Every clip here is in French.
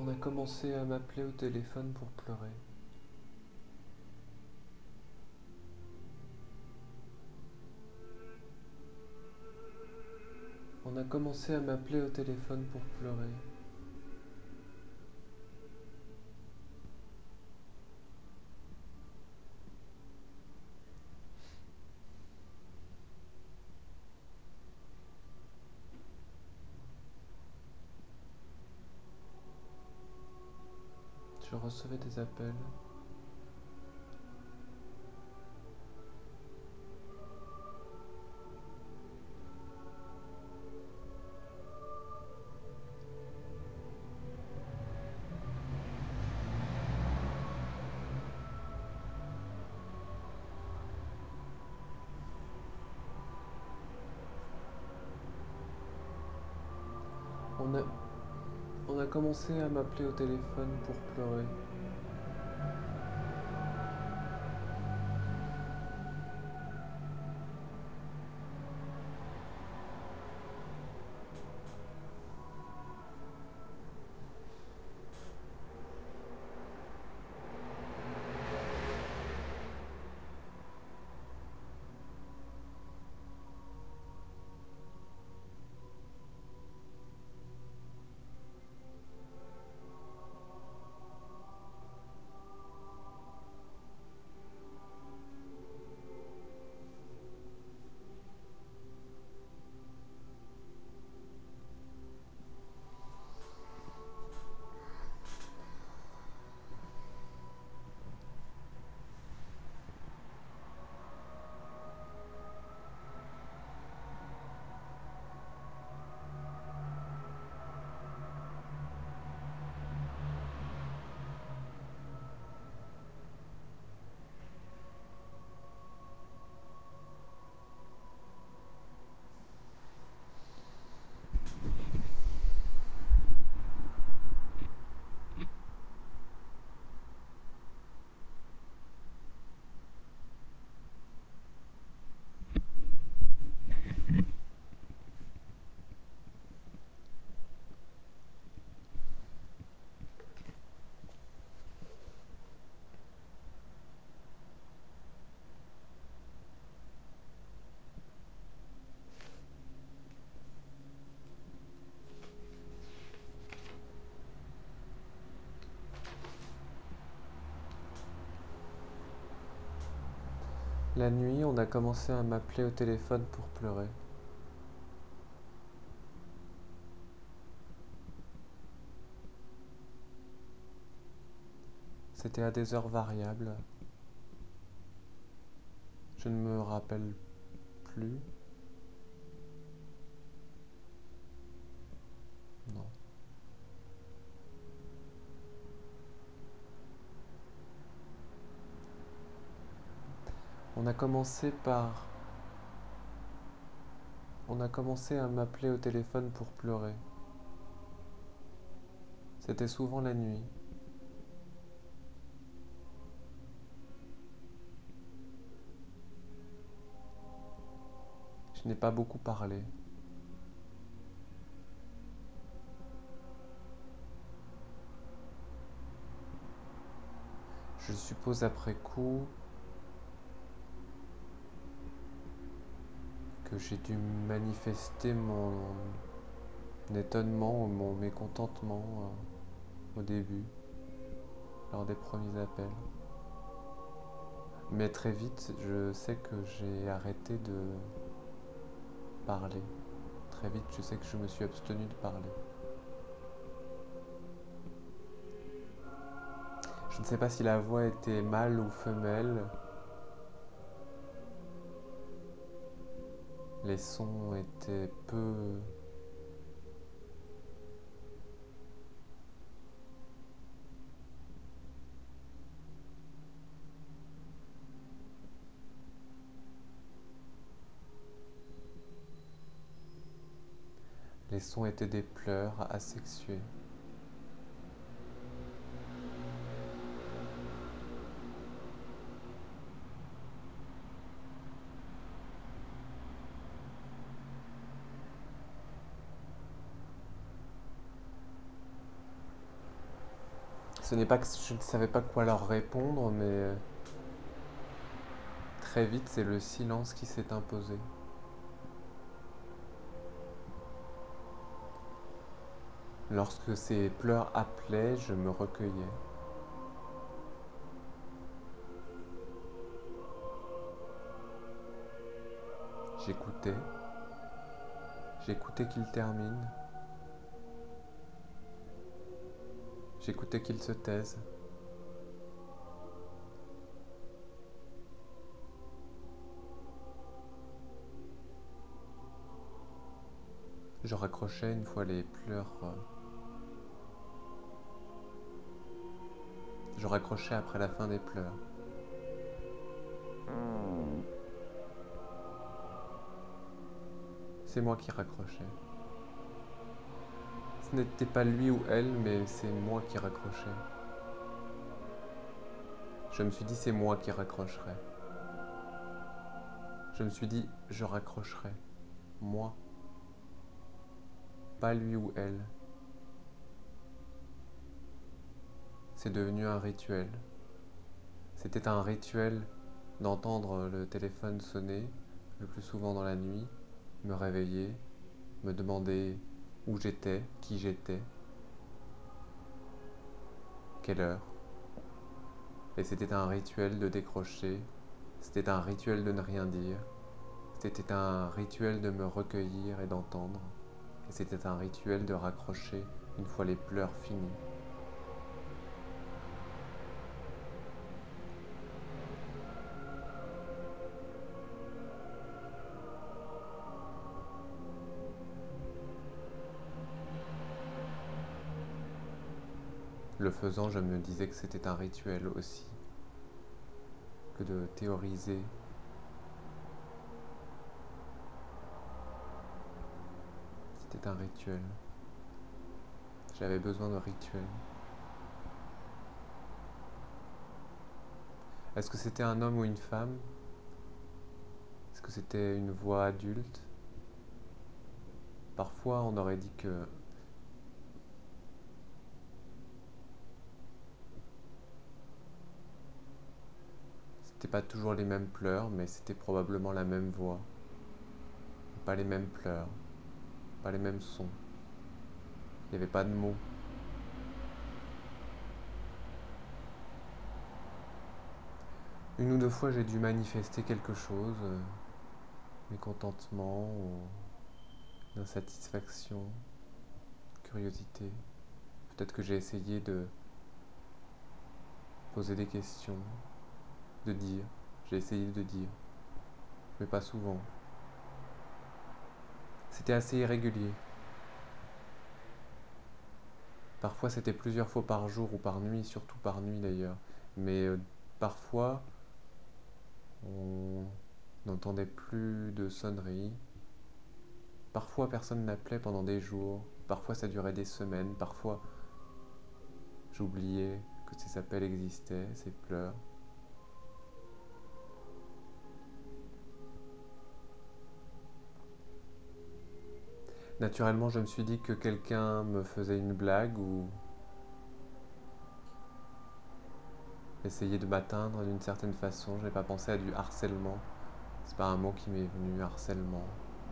On a commencé à m'appeler au téléphone pour pleurer. On a commencé à m'appeler au téléphone pour pleurer. Je recevais des appels. On a, on a commencé à m'appeler au téléphone pour pleurer. La nuit, on a commencé à m'appeler au téléphone pour pleurer. C'était à des heures variables. Je ne me rappelle plus. Non. On a commencé par... On a commencé à m'appeler au téléphone pour pleurer. C'était souvent la nuit. Je n'ai pas beaucoup parlé. Je suppose après coup que j'ai dû manifester mon étonnement ou mon mécontentement au début, lors des premiers appels. Mais très vite, je sais que j'ai arrêté de parler. Très vite, je sais que je me suis abstenu de parler. Je ne sais pas si la voix était mâle ou femelle. Les sons étaient peu... Les sons étaient des pleurs asexués. Ce n'est pas que je ne savais pas quoi leur répondre, mais très vite, c'est le silence qui s'est imposé. Lorsque ces pleurs appelaient, je me recueillais. J'écoutais. J'écoutais qu'ils terminent. J'écoutais qu'ils se taisent. Je raccrochais une fois les pleurs. Je raccrochais après la fin des pleurs. C'est moi qui raccrochais. Ce n'était pas lui ou elle, mais c'est moi qui raccrochais. Je me suis dit, c'est moi qui raccrocherai. Je me suis dit, je raccrocherai. Moi. Pas lui ou elle. C'est devenu un rituel. C'était un rituel d'entendre le téléphone sonner, le plus souvent dans la nuit, me réveiller, me demander où j'étais, qui j'étais, quelle heure. Et c'était un rituel de décrocher, c'était un rituel de ne rien dire, c'était un rituel de me recueillir et d'entendre, et c'était un rituel de raccrocher une fois les pleurs finis. Le faisant, je me disais que c'était un rituel aussi, que de théoriser. C'était un rituel. J'avais besoin de rituels. Est-ce que c'était un homme ou une femme? Est-ce que c'était une voix adulte? Parfois, on aurait dit que c'était pas toujours les mêmes pleurs, mais c'était probablement la même voix. Pas les mêmes pleurs, pas les mêmes sons. Il n'y avait pas de mots. Une ou deux fois, j'ai dû manifester quelque chose, mécontentement ou d'insatisfaction, curiosité. Peut-être que j'ai essayé de poser des questions, de dire. J'ai essayé de dire, mais pas souvent. C'était assez irrégulier. Parfois c'était plusieurs fois par jour ou par nuit, surtout par nuit d'ailleurs. Mais parfois on n'entendait plus de sonnerie. Parfois personne n'appelait pendant des jours. Parfois ça durait des semaines. Parfois j'oubliais que ces appels existaient, ces pleurs. Naturellement je me suis dit que quelqu'un me faisait une blague ou essayait de m'atteindre d'une certaine façon. Je n'ai pas pensé à du harcèlement. C'est pas un mot qui m'est venu, harcèlement.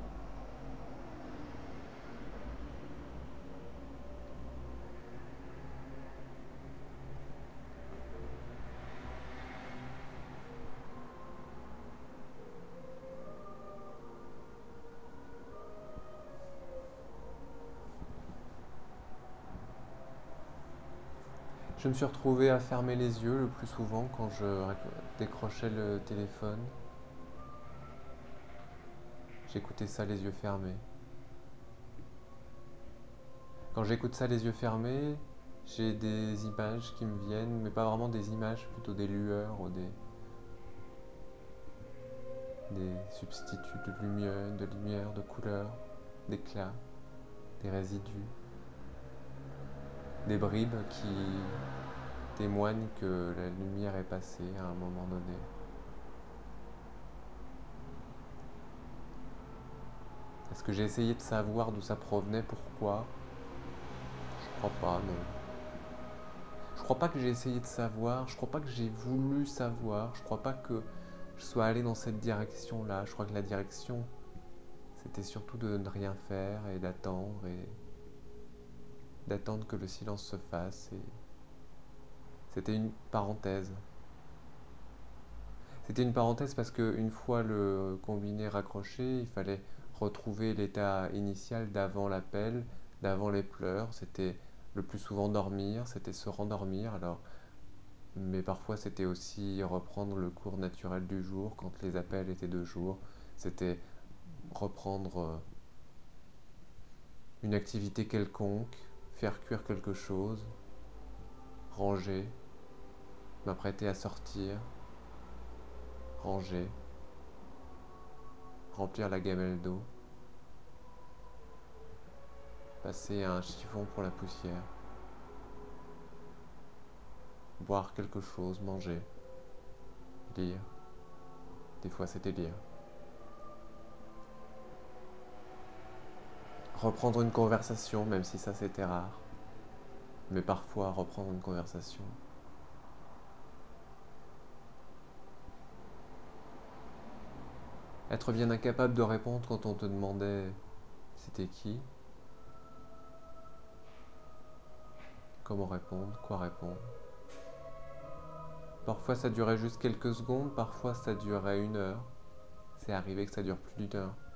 Je me suis retrouvé à fermer les yeux le plus souvent quand je décrochais le téléphone. J'écoutais ça les yeux fermés. Quand j'écoute ça les yeux fermés, j'ai des images qui me viennent, mais pas vraiment des images, plutôt des lueurs ou des substituts de lumière, de couleurs, d'éclats, des résidus, des bribes qui témoignent que la lumière est passée à un moment donné. Est-ce que j'ai essayé de savoir d'où ça provenait, pourquoi? Je crois pas, non. Je crois pas que j'ai essayé de savoir, je crois pas que j'ai voulu savoir, je crois pas que je sois allé dans cette direction-là. Je crois que la direction, c'était surtout de ne rien faire et d'attendre que le silence se fasse. Et c'était une parenthèse. C'était une parenthèse parce qu'une fois le combiné raccroché, il fallait retrouver l'état initial d'avant l'appel, d'avant les pleurs. C'était le plus souvent dormir, c'était se rendormir. Alors, mais parfois c'était aussi reprendre le cours naturel du jour quand les appels étaient de jour. C'était reprendre une activité quelconque, faire cuire quelque chose, ranger, m'apprêter à sortir, ranger, remplir la gamelle d'eau, passer un chiffon pour la poussière, boire quelque chose, manger, lire. Des fois c'était lire. Reprendre une conversation, même si ça c'était rare. Mais parfois reprendre une conversation. Être bien incapable de répondre quand on te demandait c'était qui, comment répondre, quoi répondre. Parfois ça durait juste quelques secondes, parfois ça durait une heure. C'est arrivé que ça dure plus d'une heure.